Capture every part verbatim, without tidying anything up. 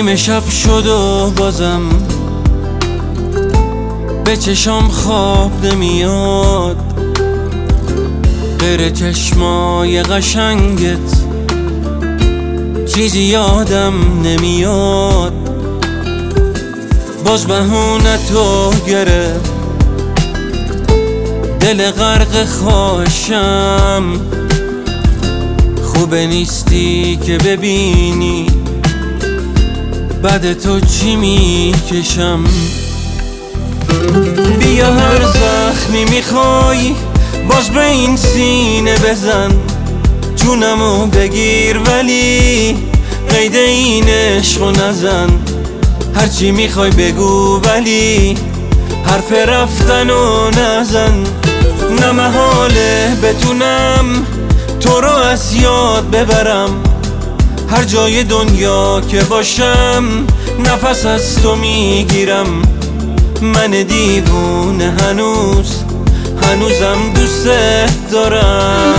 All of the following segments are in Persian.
نیمه شب شد و بازم به چشام خواب نمیاد، غیر چشمای قشنگت چیزی یادم نمیاد. باز بهونه تو گرفت دل غرق خواهشم، خوبه نیستی که ببینی بعد تو چی میکشم. بیا هر زخمی میخوای باز به این سینه بزن، جونمو بگیر ولی قید این عشقو نزن. هرچی میخوای بگو ولی حرف رفتنو نزن. نه محاله بتونم تو رو از یاد ببرم، هر جای دنیا که باشم نفس از تو میگیرم. من دیوونه هنوز هنوزم دوست دارم.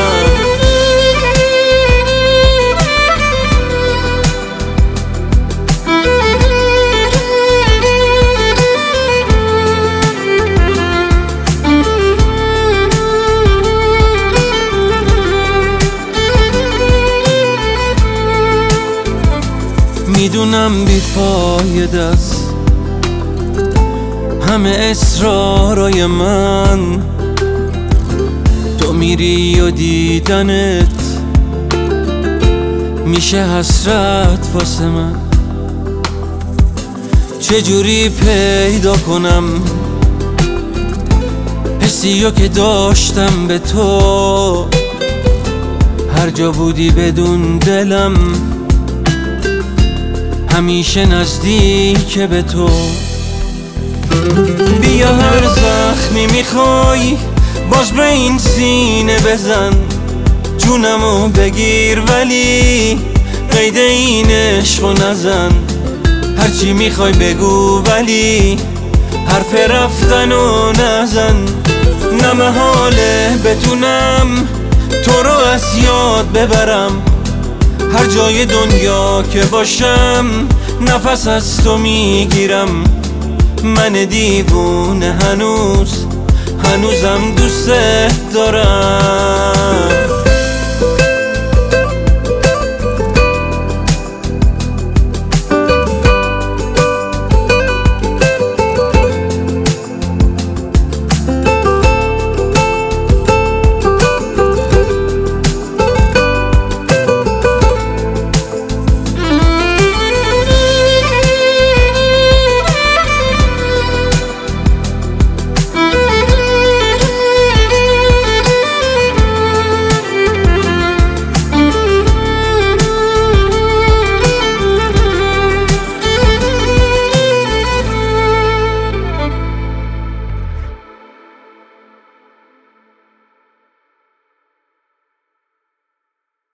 میدونم بیفایده است همه اصرارای من، تو میری و دیدنت میشه حسرت واسه من. چجوری پیدا کنم حسیو که داشتم به تو، هر جا بودی بدون دلم همیشه نزدیک به تو. بیا هر زخمی میخوای باز به این سینه بزن، جونمو بگیر ولی قید این عشقو نزن. هرچی میخوای بگو ولی حرف رفتنو نزن. نه محاله بتونم تو رو از یاد ببرم، هر جای دنیا که باشم نفس از تو میگیرم. من دیوونه هنوز هنوزم دوست دارم.